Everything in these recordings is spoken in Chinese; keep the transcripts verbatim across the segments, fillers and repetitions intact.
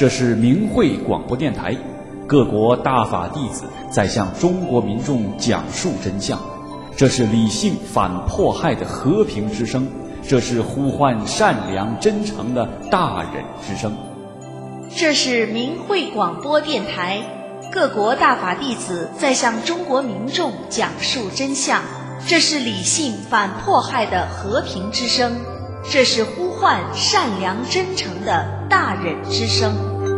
这是明慧广播电台，各国大法弟子在向中国民众讲述真相。这是理性反迫害的和平之声，这是呼唤善良真诚的大忍之声。 这是明慧广播电台，各国大法弟子在向中国民众讲述真相。这是理性反迫害的和平之声，这是呼唤善良真诚的大忍之声。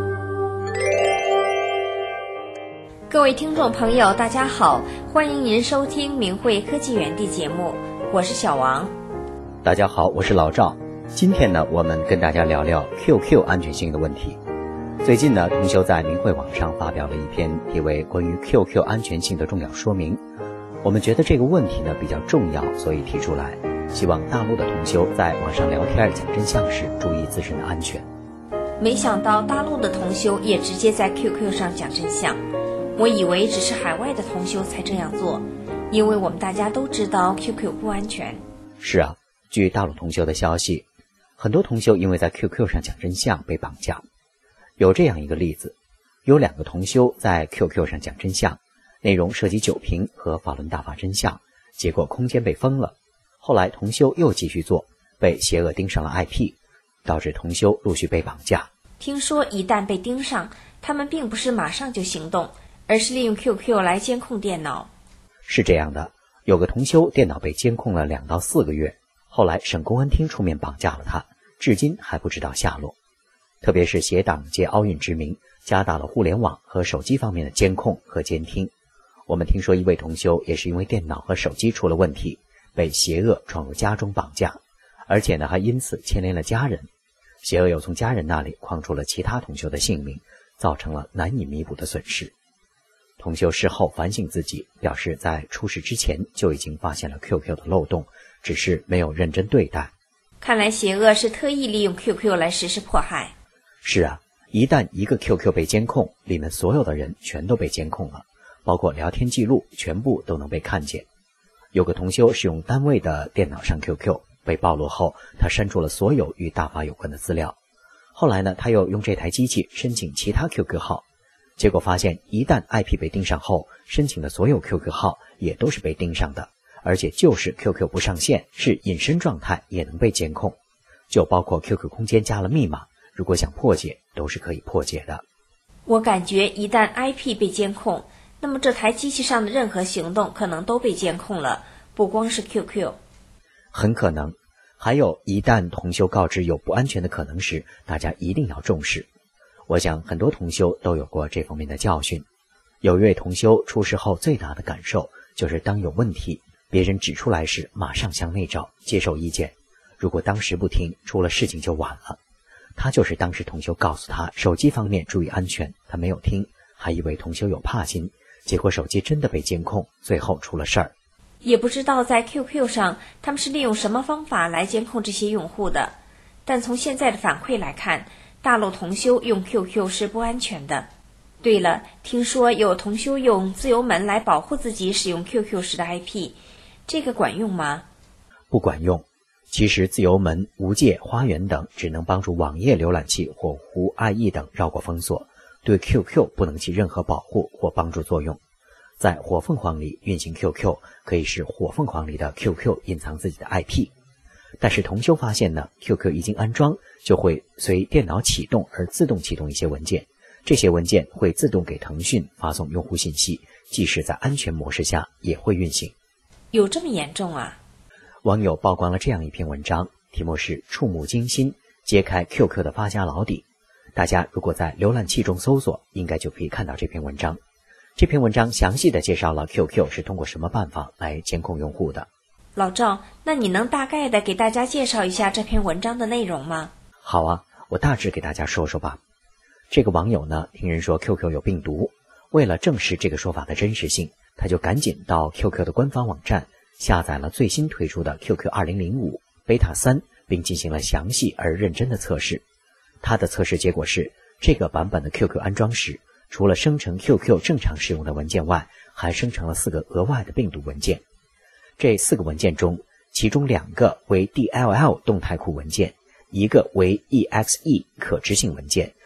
各位听众朋友，大家好，欢迎您收听明慧科技园地节目，我是小王。 大家好，我是老赵。今天呢，我们跟大家聊聊 Q Q 安全性的问题。最近呢，同修在明慧网上发表了一篇题为《关于 Q Q 安全性的重要说明》。我们觉得这个问题呢比较重要，所以提出来，希望大陆的同修在网上聊天讲真相时注意自身的安全。 没想到大陆的同修也直接在 Q Q 上讲真相，我以为只是海外的同修才这样做，因为我们大家都知道 Q Q 不安全。 是啊，据大陆同修的消息，很多同修因为在 Q Q 上讲真相被绑架。有这样一个例子，有两个同修在 Q Q 上讲真相，内容涉及酒瓶和法轮大法真相，结果空间被封了。后来同修又继续做，被邪恶盯上了 I P， 导致同修陆续被绑架。 听说一旦被盯上，他们并不是马上就行动，而是利用 Q Q 来监控电脑。 是这样的，有个同修电脑被监控了两到四个月，后来省公安厅出面绑架了他，至今还不知道下落。特别是携党借奥运之名，加大了互联网和手机方面的监控和监听。我们听说一位同修也是因为电脑和手机出了问题，被邪恶闯入家中绑架，而且呢还因此牵连了家人。邪恶又从家人那里诓出了其他同修的性命，造成了难以弥补的损失。同修事后反省自己，表示在出事之前就已经发现了 Q Q 的漏洞，只是没有认真对待。 看来邪恶是特意利用 Q Q 来实施迫害。 是啊，一旦一个 Q Q 被监控，里面所有的人全都被监控了，包括聊天记录全部都能被看见。有个同修是用单位的电脑上 Q Q， 被暴露后他删除了所有与大法有关的资料。后来呢，他又用这台机器申请其他 Q Q 号，结果发现一旦 I P 被盯上后，申请的所有 Q Q 号也都是被盯上的，而且就是 Q Q 不上线，是隐身状态也能被监控。就包括 Q Q 空间加了密码，如果想破解都是可以破解的。 我感觉一旦 I P 被监控，那么这台机器上的任何行动可能都被监控了，不光是 Q Q。 很可能。还有，一旦同修告知有不安全的可能时，大家一定要重视。我想很多同修都有过这方面的教训。有一位同修出事后最大的感受就是当有问题别人指出来时，马上向内找接受意见，如果当时不听，出了事情就晚了。他就是当时同修告诉他手机方面注意安全，他没有听，还以为同修有怕心，结果手机真的被监控，最后出了事儿。 也不知道在 Q Q 上他们是利用什么方法来监控这些用户的，但从现在的反馈来看，大陆同修用 Q Q 是不安全的。对了，听说有同修用自由门来保护自己使用 Q Q 时的 I P， 这个管用吗？ 不管用。其实自由门、无界、花园等只能帮助网页浏览器或湖 I E 等绕过封锁，对 Q Q 不能起任何保护或帮助作用。在火凤凰里运行 Q Q， 可以使火凤凰里的 Q Q 隐藏自己的 I P。 但是同修发现呢 ，Q Q 一经安装，就会随电脑启动而自动启动一些文件，这些文件会自动给腾讯发送用户信息，即使在安全模式下也会运行。 有这么严重啊？ 网友曝光了这样一篇文章，题目是触目惊心，揭开 Q Q 的发家老底。大家如果在浏览器中搜索，应该就可以看到这篇文章。这篇文章详细的介绍了 Q Q 是通过什么办法来监控用户的。 老赵，那你能大概的给大家介绍一下这篇文章的内容吗？ 好啊，我大致给大家说说吧。这个网友呢，听人说 Q Q 有病毒，为了证实这个说法的真实性，他就赶紧到 Q Q 的官方网站下载了最新推出的 Q Q 二零零五 Beta 三，并进行了详细而认真的测试。他的测试结果是，这个版本的 Q Q 安装时，除了生成 Q Q 正常使用的文件外，还生成了四个额外的病毒文件。这四个文件中，其中两个为 D L L 动态库文件，一个为 E X E 可执行文件，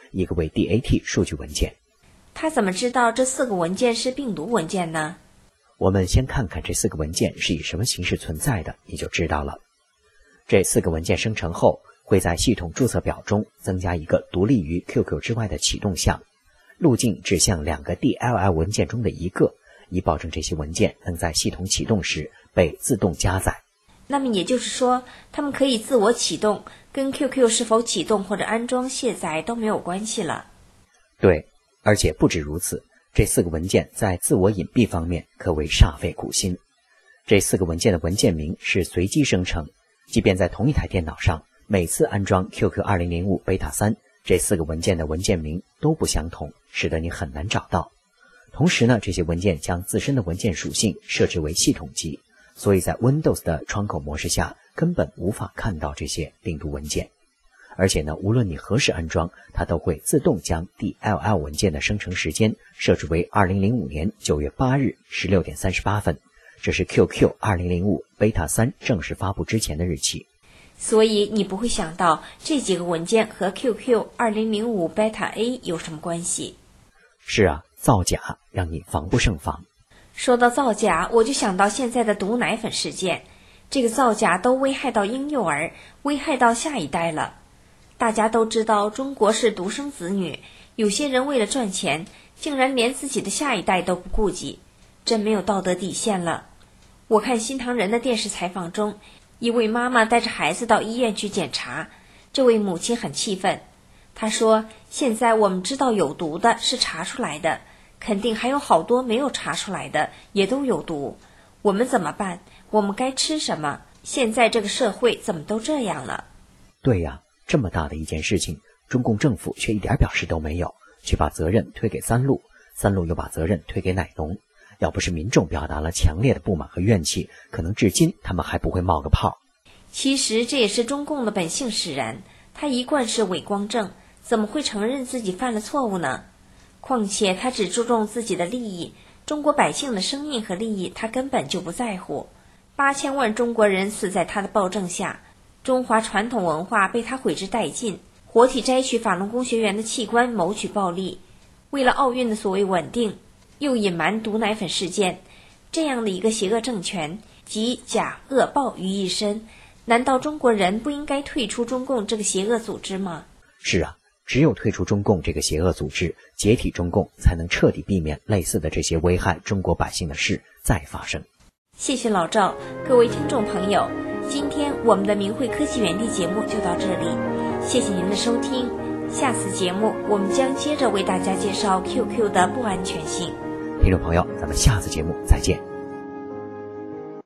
一个为 D A T 数据文件。 他怎么知道这四个文件是病毒文件呢？ 我们先看看这四个文件是以什么形式存在的，你就知道了。这四个文件生成后，会在系统注册表中增加一个独立于 Q Q 之外的启动项，路径指向两个 D L L 文件中的一个，以保证这些文件能在系统启动时被自动加载。 那么也就是说，它们可以自我启动，跟 Q Q 是否启动或者安装卸载都没有关系了。 对，而且不止如此，这四个文件在自我隐蔽方面可谓煞费苦心。这四个文件的文件名是随机生成，即便在同一台电脑上，每次安装 Q Q 二零零五 Beta 三，这四个文件的文件名都不相同，使得你很难找到。同时呢，这些文件将自身的文件属性设置为系统级，所以在 Windows 的窗口模式下根本无法看到这些病毒文件。而且呢，无论你何时安装，它都会自动将 D L L 文件的生成时间设置为二零零五年九月八日十六点三十八分，这是 Q Q 二零零五 Beta 三正式发布之前的日期。 所以你不会想到这几个文件和 Q Q 二零零五 Beta A 有什么关系。 是啊，造假让你防不胜防。 说到造假，我就想到现在的毒奶粉事件，这个造假都危害到婴幼儿，危害到下一代了。大家都知道中国是独生子女，有些人为了赚钱，竟然连自己的下一代都不顾及，真没有道德底线了。我看新唐人的电视采访中，一位妈妈带着孩子到医院去检查，这位母亲很气愤。她说，现在我们知道有毒的是查出来的，肯定还有好多没有查出来的也都有毒，我们怎么办？我们该吃什么？现在这个社会怎么都这样了？ 对呀，这么大的一件事情，中共政府却一点表示都没有，却把责任推给三鹿，三鹿又把责任推给奶农。要不是民众表达了强烈的不满和怨气，可能至今他们还不会冒个泡。 其实这也是中共的本性使然，他一贯是伪光正，怎么会承认自己犯了错误呢？况且他只注重自己的利益，中国百姓的生命和利益他根本就不在乎。八千万中国人死在他的暴政下，中华传统文化被他毁之殆尽，活体摘取法轮功学员的器官谋取暴利，为了奥运的所谓稳定，又隐瞒毒奶粉事件，这样的一个邪恶政权集假恶暴于一身，难道中国人不应该退出中共这个邪恶组织吗？ 是啊，只有退出中共这个邪恶组织，解体中共，才能彻底避免类似的这些危害中国百姓的事再发生。 谢谢老赵，各位听众朋友，今天我们的明慧科技园地节目就到这里，谢谢您的收听。下次节目我们将接着为大家介绍 Q Q 的不安全性。 听众朋友，咱们下次节目再见。